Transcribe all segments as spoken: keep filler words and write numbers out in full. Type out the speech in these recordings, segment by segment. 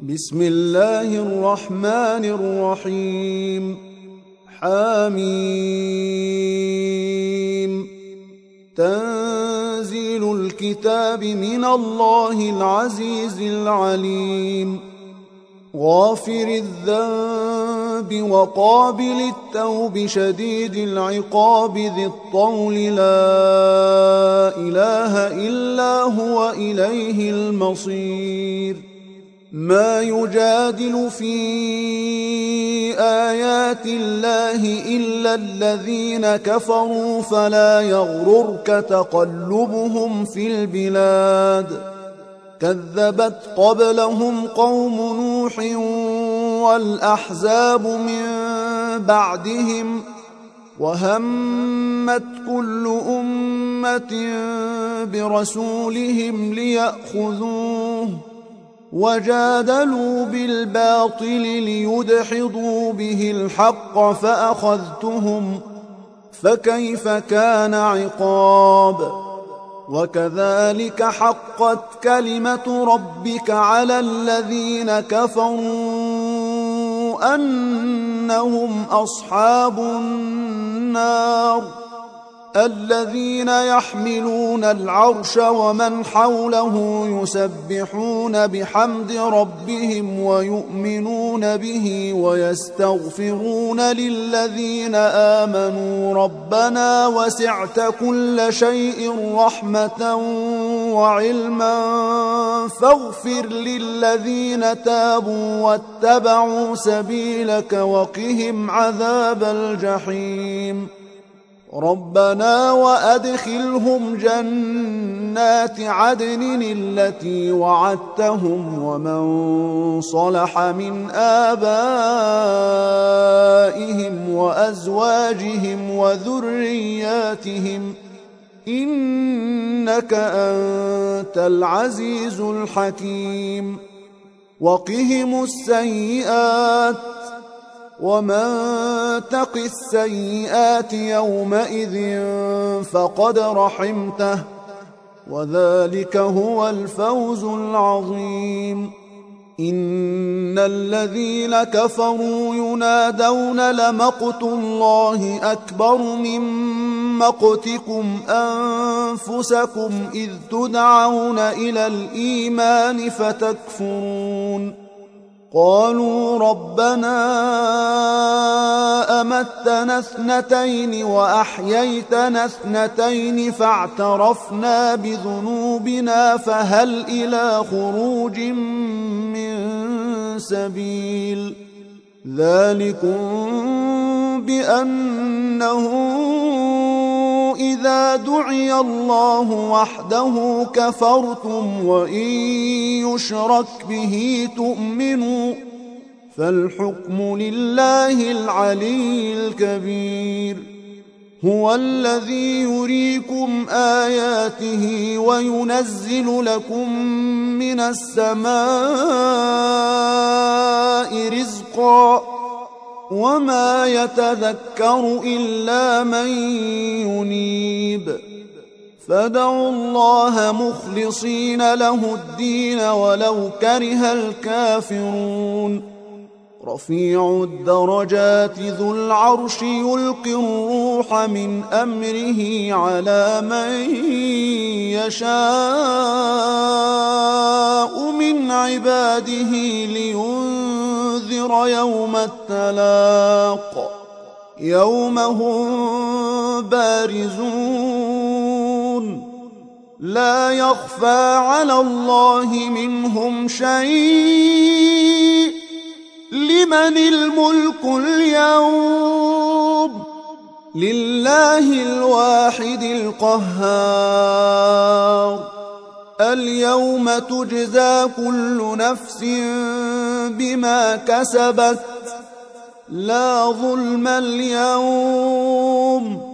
بسم الله الرحمن الرحيم. حميم. تنزيل الكتاب من الله العزيز العليم. غافر الذنب وقابل التوب شديد العقاب ذي الطول لا إله إلا هو إليه المصير. ما يجادل في آيات الله إلا الذين كفروا فلا يغررك تقلبهم في البلاد. كذبت قبلهم قوم نوح والأحزاب من بعدهم وهمت كل أمة برسولهم ليأخذوه وجادلوا بالباطل ليدحضوا به الحق فأخذتهم فكيف كان عقاب. وكذلك حقت كلمة ربك على الذين كفروا أنهم أصحاب النار. الذين يحملون العرش ومن حوله يسبحون بحمد ربهم ويؤمنون به ويستغفرون للذين آمنوا ربنا وسعت كل شيء رحمة وعلما فاغفر للذين تابوا واتبعوا سبيلك وقهم عذاب الجحيم. ربنا وأدخلهم جنات عدن التي وعدتهم ومن صلح من آبائهم وأزواجهم وذرياتهم إنك أنت العزيز الحكيم. وقهم السيئات ومن تق السيئات يومئذ فقد رحمته وذلك هو الفوز العظيم. إن الذين كفروا ينادون لمقت الله أكبر من مقتكم أنفسكم إذ تدعون إلى الإيمان فتكفرون. قالوا ربنا أمتنا اثنتين وأحييتنا اثنتين فاعترفنا بذنوبنا فهل إلى خروج من سبيل. ذلكم بأنه إذا دعي الله وحده كفرتم وإن يشرك به تؤمنوا فالحكم لله العلي الكبير. هو الذي يريكم آياته وينزل لكم من السماء رزقا وما يتذكر إلا من ينيب. فادعوا الله مخلصين له الدين ولو كره الكافرون. رفيع الدرجات ذو العرش يلقي الروح من أمره على من يشاء من عباده لينذر يوم التلاق يوم هم بارزون لا يخفى على الله منهم شيء. لمن الملك اليوم؟ لله الواحد القهار. اليوم تجزى كل نفس بما كسبت لا ظلم اليوم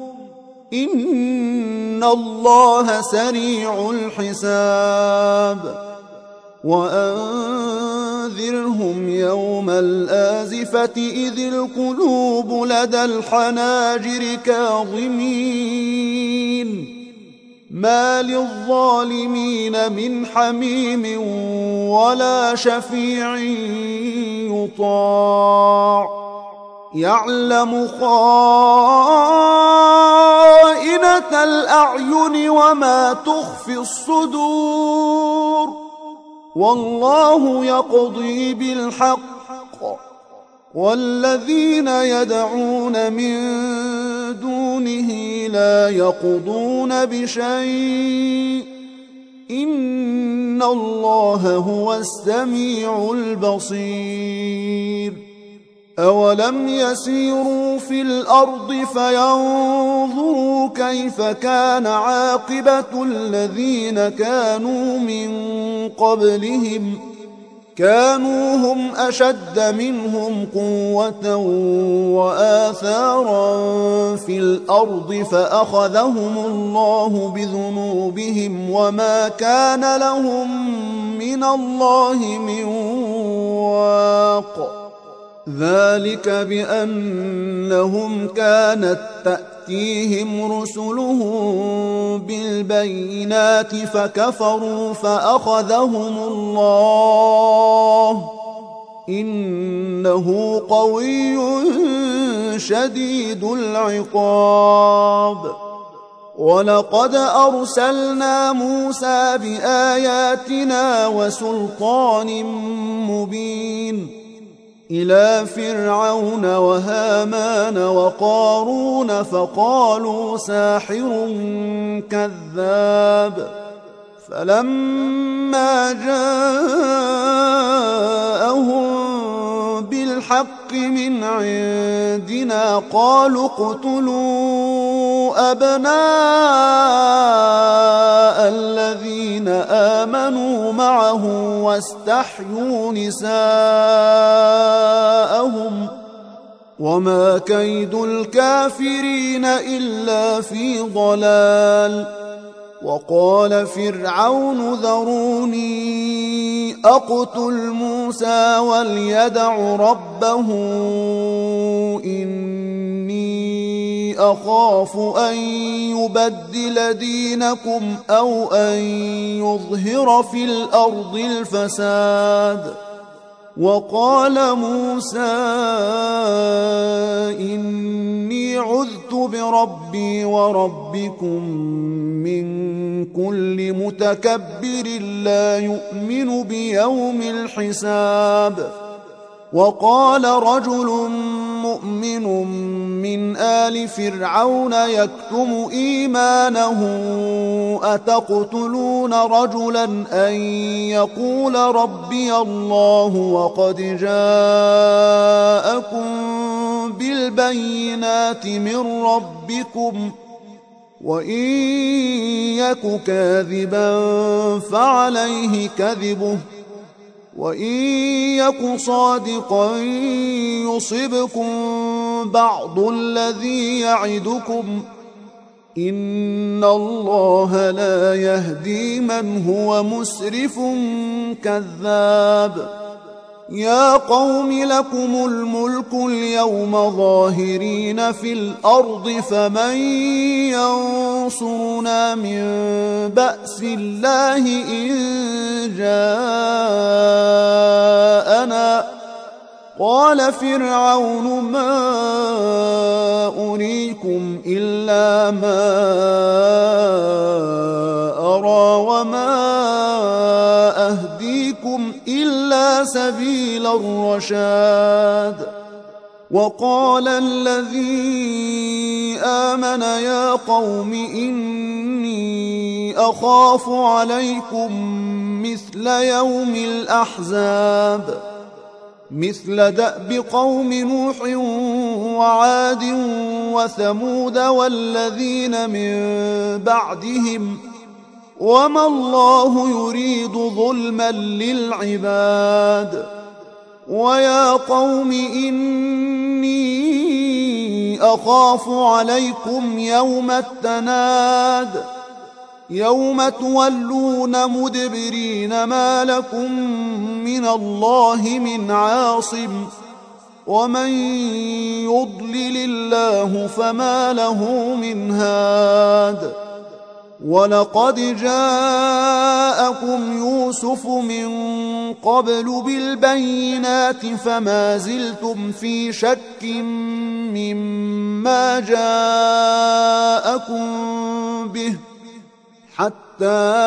إن الله سريع الحساب. وأنذرهم يوم الآزفة إذ القلوب لدى الحناجر كاظمين ما للظالمين من حميم ولا شفيع يطاع يعلم خائنة الأعين وما تخفي الصدور والله يقضي بالحق والذين يدعون من دونه لا يقضون بشيء إن الله هو السميع البصير أولم يسيروا في الأرض فينظروا كيف كان عاقبة الذين كانوا من قبلهم كانوا هم أشد منهم قوة وآثارا في الأرض فأخذهم الله بذنوبهم وما كان لهم من الله من واق ذلك بأنهم كانت تأتيهم رسلهم بالبينات فكفروا فأخذهم الله إنه قوي شديد العقاب ولقد أرسلنا موسى بآياتنا وسلطان مبين إلى فرعون وهامان وقارون فقالوا ساحر كذاب فلما جاءهم بالحق من عندنا قالوا اقتلوا أبناء الذين آمنوا معه واستحيوا نساءهم وما كيد الكافرين إلا في ضلال وقال فرعون ذروني أقتل موسى وليدع ربه إني أخاف أن يبدل دينكم أو أن يظهر في الأرض الفساد وقال موسى إني عذت بربي وربكم من كل متكبر لا يؤمن بيوم الحساب وقال رجل مؤمن من آل فرعون يكتم إيمانه أتقتلون رجلا أن يقول ربي الله وقد جاءكم بالبينات من ربكم وإن يك كاذبا فعليه كذبه وإن يك صادقا يصبكم بعض الذي يعدكم إن الله لا يهدي من هو مسرف كذاب يا قوم لكم الملك اليوم ظاهرين في الأرض فمن ينصرنا من بأس الله إن جاءنا قال فرعون ما أريكم إلا ما أرى وما أهديكم إلا سبيل الرشاد وقال الذي آمن يا قوم إني أخاف عليكم مثل يوم الأحزاب مثل دأب قوم نوح وعاد وثمود والذين من بعدهم وما الله يريد ظلما للعباد ويا قوم إني أخاف عليكم يوم التناد يوم تولون مدبرين ما لكم من الله من عاصم ومن يضلل الله فما له من هاد ولقد جاءكم يوسف من قبل بالبينات فما زلتم في شك مما جاءكم به حتى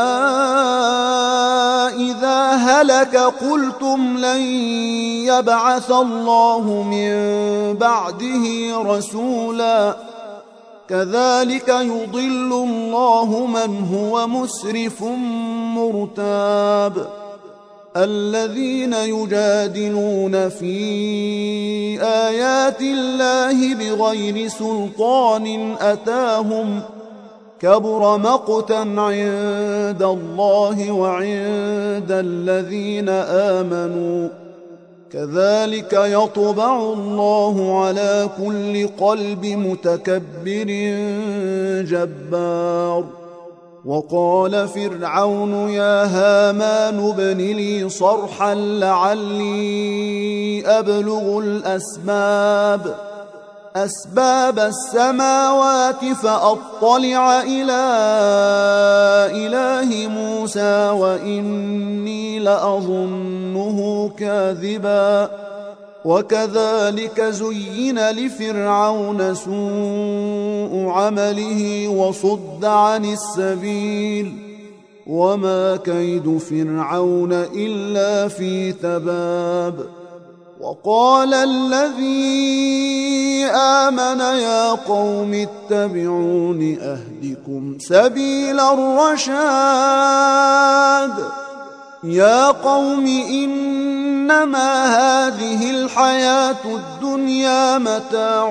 إذا هلك قلتم لن يبعث الله من بعده رسولا كذلك يضل الله من هو مسرف مرتاب الذين يجادلون في آيات الله بغير سلطان أتاهم كبر مقتا عند الله وعند الذين آمنوا كذلك يطبع الله على كل قلب متكبر جبار وقال فرعون يا هامان ابن لي صرحا لعلي أبلغ الأسباب أسباب السماوات فأطلع إلى إله موسى وإني لأظنه كاذبا وكذلك زين لفرعون سوء عمله وصد عن السبيل وما كيد فرعون إلا في تباب وقال الذي آمن يا قوم اتبعون أهدكم سبيل الرشاد يا قوم إنما هذه الحياة الدنيا متاع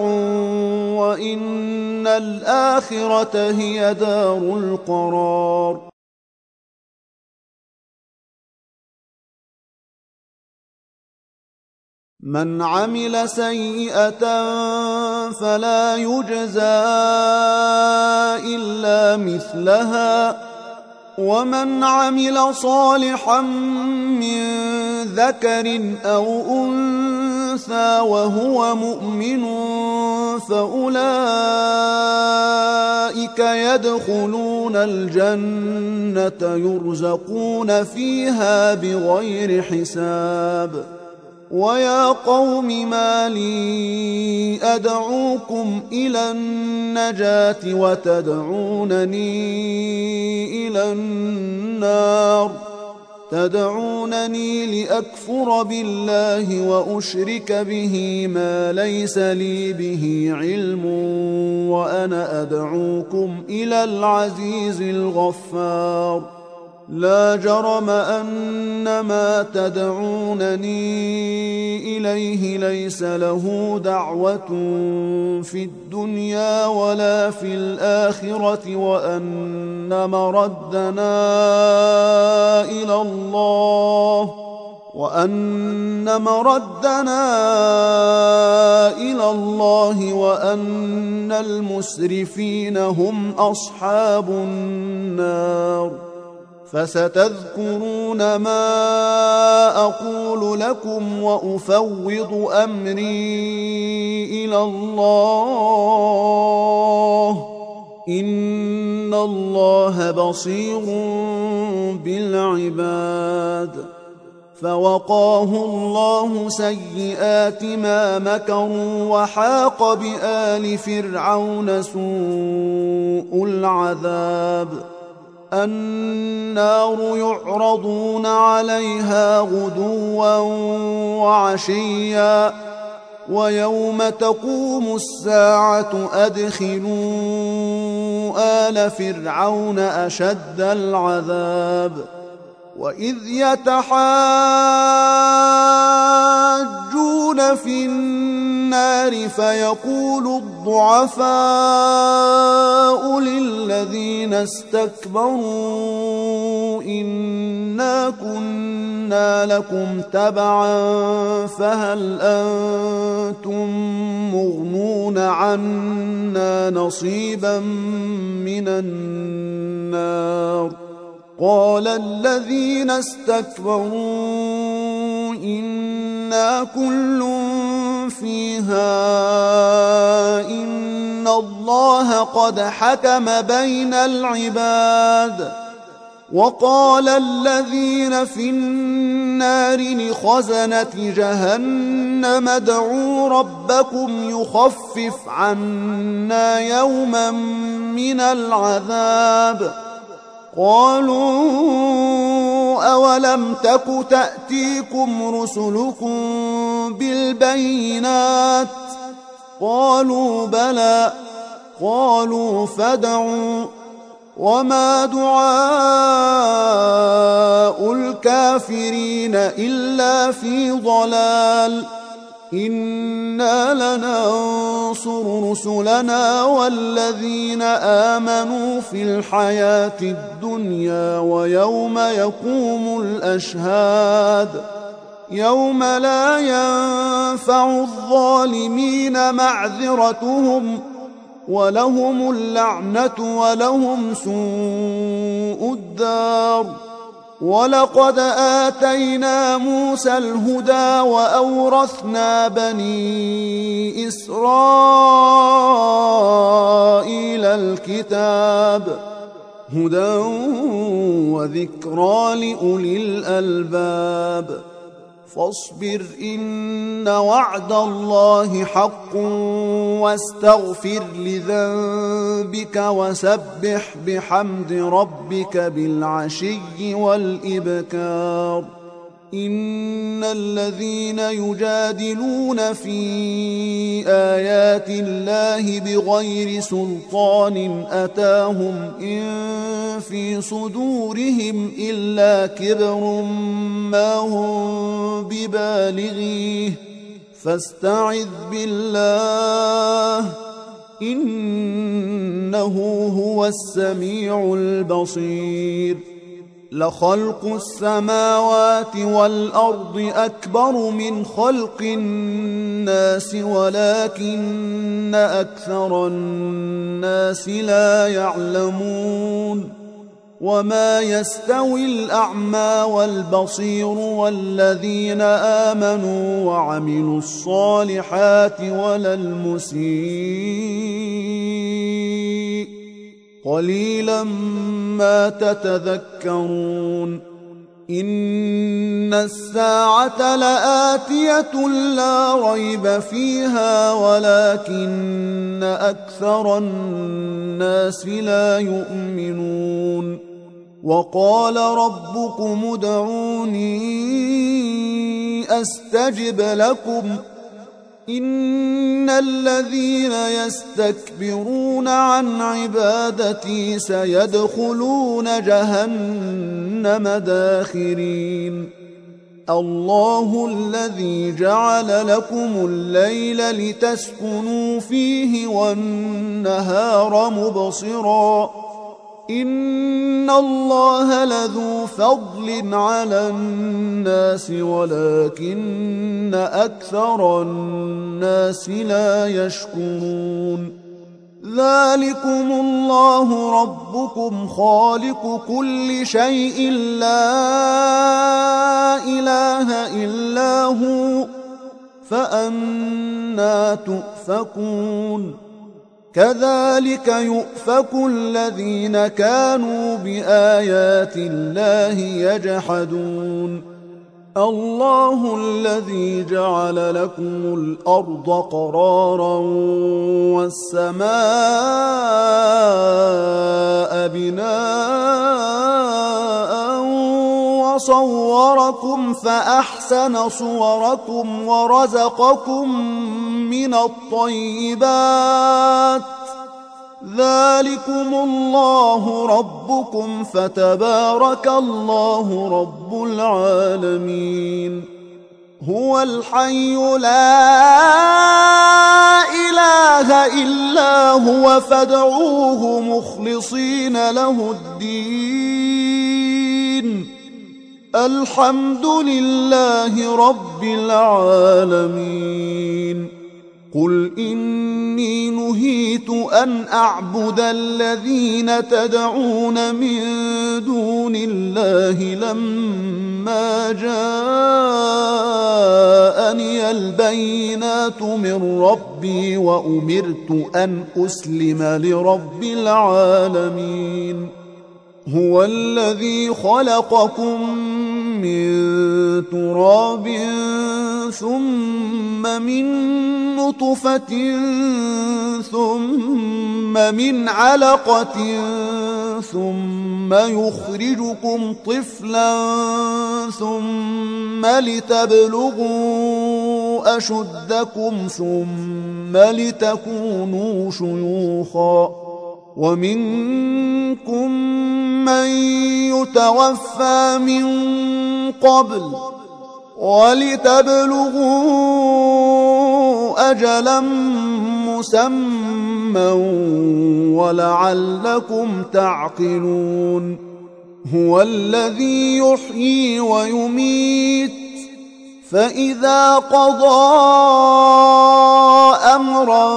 وإن الآخرة هي دار القرار من عمل سيئة فلا يجزى إلا مثلها ومن عمل صالحا من ذكر أو أنثى وهو مؤمن فأولئك يدخلون الجنة يرزقون فيها بغير حساب ويا قوم ما لي أدعوكم إلى النجاة وتدعونني إلى النار تدعونني لأكفر بالله وأشرك به ما ليس لي به علم وأنا أدعوكم إلى العزيز الغفار لا جرم أن ما تدعونني إليه ليس له دعوة في الدنيا ولا في الآخرة وأن مردنا إلى الله وأن مردنا إلى الله وأن المسرفين هم أصحاب النار فستذكرون ما أقول لكم وأفوض أمري إلى الله إن الله بصير بالعباد فوقاه الله سيئات ما مكروا وحاق بآل فرعون سوء العذاب النار يعرضون عليها غدوا وعشيا ويوم تقوم الساعة أدخلوا آل فرعون أشد العذاب وإذ يتحاجون في النار فيقول الضعفاء للذين استكبروا إنا كنا لكم تبعا فهل أنتم مغنون عنا نصيبا من النار قال الذين استكبروا إنا كل فيها إن الله قد حكم بين العباد. وقال الذين في النار لخزنة جهنم ادعوا ربكم يخفف عنا يوما من العذاب. قالوا أولم تك تأتيكم رسلكم بالبينات؟ قالوا بلى. قالوا فادعوا. وما دعاء الكافرين إلا في ضلال. إنا لننصر رسلنا والذين آمنوا في الحياة الدنيا ويوم يقوم الأشهاد يوم لا ينفع الظالمين معذرتهم ولهم اللعنة ولهم سوء الدار. ولقد آتينا موسى الهدى وأورثنا بني إسرائيل الكتاب هدى وذكرى لأولي الألباب. فاصبر إن وعد الله حق واستغفر لذنبك وسبح بحمد ربك بالعشي والإبكار. إن الذين يجادلون في آيات الله بغير سلطان أتاهم إن في صدورهم إلا كبر ما هم ببالغيه فاستعذ بالله إنه هو السميع البصير. لخلق السماوات والأرض أكبر من خلق الناس ولكن أكثر الناس لا يعلمون. وما يستوي الأعمى والبصير والذين آمنوا وعملوا الصالحات ولا المسيء قليلا ما تتذكرون. إن الساعة لآتية لا ريب فيها ولكن أكثر الناس لا يؤمنون. وقال ربكم ادعوني أستجب لكم إن الذين يستكبرون عن عبادتي سيدخلون جهنم داخرين. الله الذي جعل لكم الليل لتسكنوا فيه والنهار مبصرا إن الله لذو فضل على الناس ولكن أكثر الناس لا يشكرون. ذلكم الله ربكم خالق كل شيء لا إله إلا هو فأنى تؤفكون. كذلك يؤفك الذين كانوا بآيات الله يجحدون. الله الذي جعل لكم الأرض قرارا والسماء بناء وصوركم فأحسن صوركم ورزقكم من الطيبات ذلكم الله ربكم فتبارك الله رب العالمين. هو الحي لا إله إلا هو فادعوه مخلصين له الدين الحمد لله رب العالمين. قل إني نهيت أن أعبد الذين تدعون من دون الله لما جاءني جاءني البينات من ربي وأمرت أن أسلم لرب العالمين هو الذي خلقكم من تراب ثم من نطفة ثم من علقة ثم يخرجكم طفلا ثم لتبلغوا أشدكم ثم لتكونوا شيوخا ومنكم من يتوفى من قبل ولتبلغوا أجلا مسمى ولعلكم تعقلون هو الذي يحيي ويميت فإذا قضى أمرا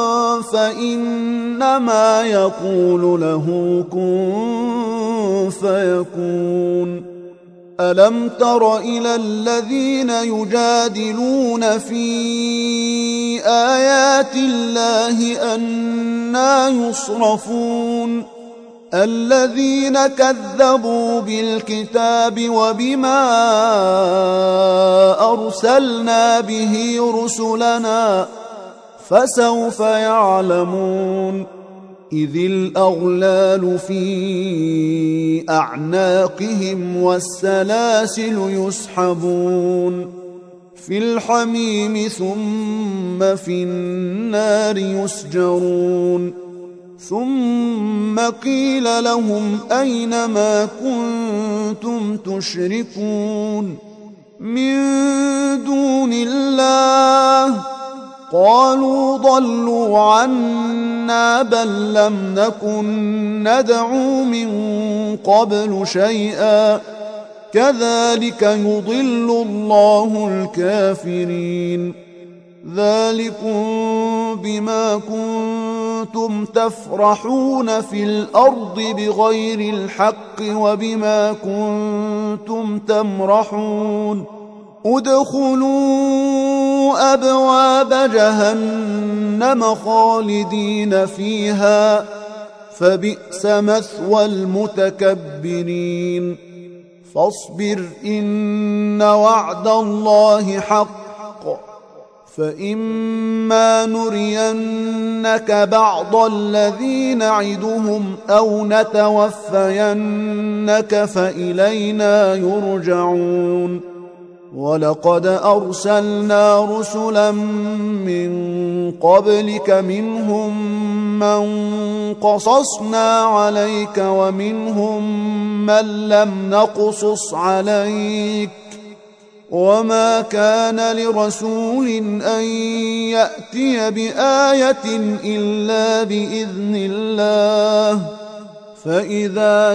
فإنما يقول له كن فيكون ألم تر إلى الذين يجادلون في آيات الله أنى يصرفون الذين كذبوا بالكتاب وبما أرسلنا به رسلنا فسوف يعلمون إذ الأغلال في أعناقهم والسلاسل يسحبون في الحميم ثم في النار يسجرون ثم قيل لهم أين ما كنتم تشركون من دون الله قالوا ضلوا عنا بل لم نكن ندعو من قبل شيئا كذلك يضل الله الكافرين ذلكم بما كنتم تفرحون في الأرض بغير الحق وبما كنتم تمرحون ادخلوا أبواب جهنم خالدين فيها فبئس مثوى المتكبرين فاصبر إن وعد الله حق فإما نرينك بعض الذي نعدهم أو نتوفينك فإلينا يرجعون ولقد أرسلنا رسلا من قبلك منهم من قصصنا عليك ومنهم من لم نقصص عليك وما كان لرسول أن يأتي بآية إلا بإذن الله فإذا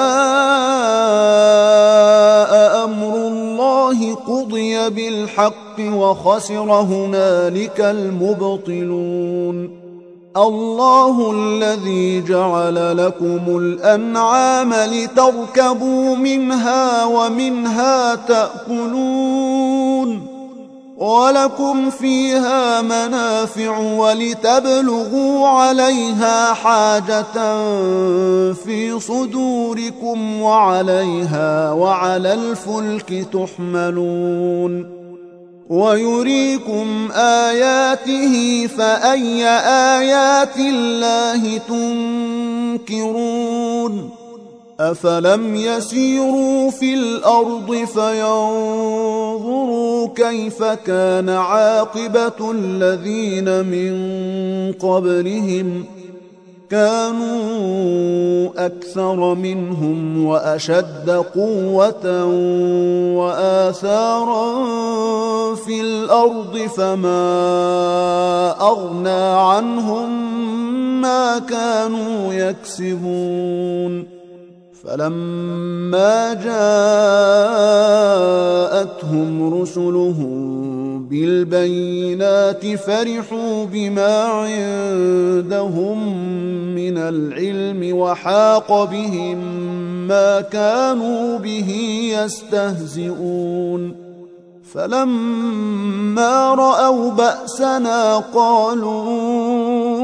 جاء أمر الله قضي بالحق وخسر هنالك المبطلون الله الذي جعل لكم الأنعام لتركبوا منها ومنها تأكلون ولكم فيها منافع ولتبلغوا عليها حاجة في صدوركم وعليها وعلى الفلك تحملون ويريكم آياته فأي آيات الله تنكرون أفلم يسيروا في الأرض فينظروا كيف كان عاقبة الذين من قبلهم كانوا أكثر منهم وأشد قوة وآثارا في الأرض فما أغنى عنهم ما كانوا يكسبون فلما جاءتهم رسلهم بالبينات فرحوا بما عندهم من العلم وحاق بهم ما كانوا به يستهزئون فلما رأوا بأسنا قالوا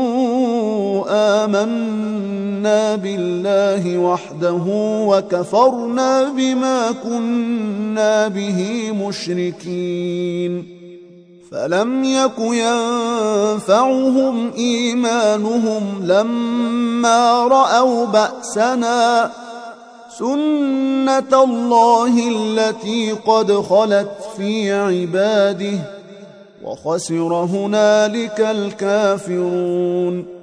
آمنا بالله وحده وكفرنا بما كنا به مشركين فلم يك ينفعهم إيمانهم لما رأوا بأسنا سنة الله التي قد خلت في عباده وخسر هنالك الكافرون